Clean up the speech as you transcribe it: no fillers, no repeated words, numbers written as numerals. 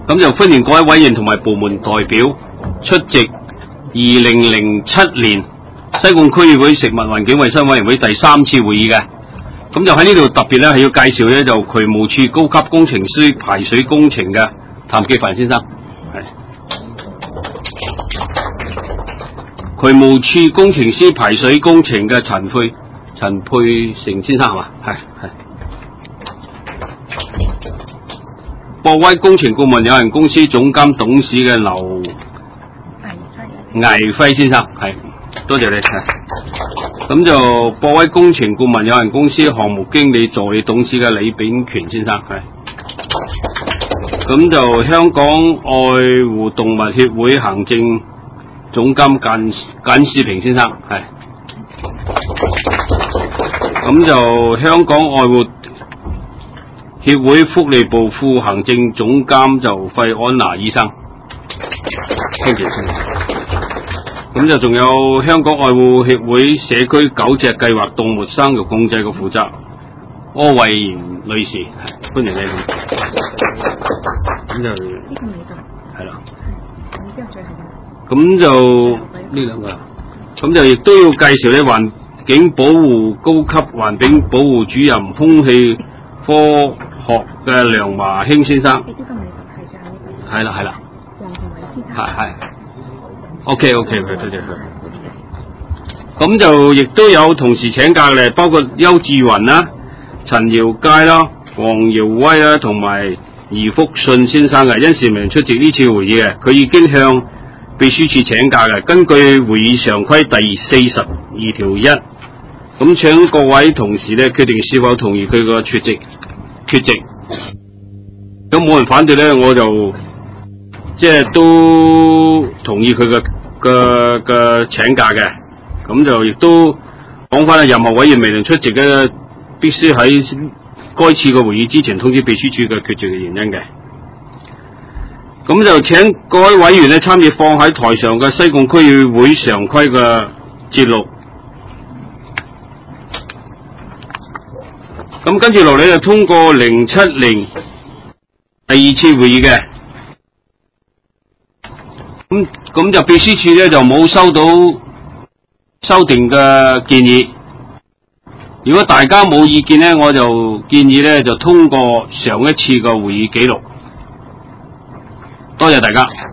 咁就歡迎各位委員同埋部門代表出席2007年西貢區議會食物環境衛生委員會第3次會議嘅。咁就喺呢度特別咧係要介紹咧就渠務處高級工程師排水工程嘅譚記凡先生，係渠務處工程師排水工程嘅陳佩成先生係嘛？係。博威工程顧問有限公司總監董事嘅劉倪輝先生，係，多謝你。咁就博威工程顧問有限公司項目經理助理董事嘅李炳權先生，係。咁就香港愛護動物協會行政總監簡士平先生，係。咁就香港愛護協會福利部副行政總監就費安娜醫生，聽住先。咁就仲有香港愛護協會社區狗隻計劃動物生育控制嘅負責柯慧賢女士，係，歡迎你。咁就係啦。咁就呢兩個，咁就亦都要介紹咧環境保護高級環境保護主任空氣科學嘅梁華興先生，係啦，係 ，OK，多謝佢。咁就亦都有同時請假嘅，包括邱志雲啦、陳耀佳啦、黃耀威啦，同埋余福信先生嘅，因事未能出席呢次會議嘅，佢已經向秘書處請假嘅。根據會議常規第42條1，咁請各位同事咧決定是否同意佢個缺席。咁冇人反對咧，我就即係都同意佢嘅請假嘅。咁就亦都講翻啦，任何委員未能出席嘅，必須喺該次嘅會議之前通知秘書處嘅缺席嘅原因嘅。咁就請各位委員咧參與放喺台上嘅西貢區議會常規嘅節錄。咁跟住落嚟就通過07年第2次會議嘅，咁就秘書處咧就冇收到修訂嘅建議。如果大家冇意見咧，我就建議咧就通過上一次嘅會議記錄。多謝大家。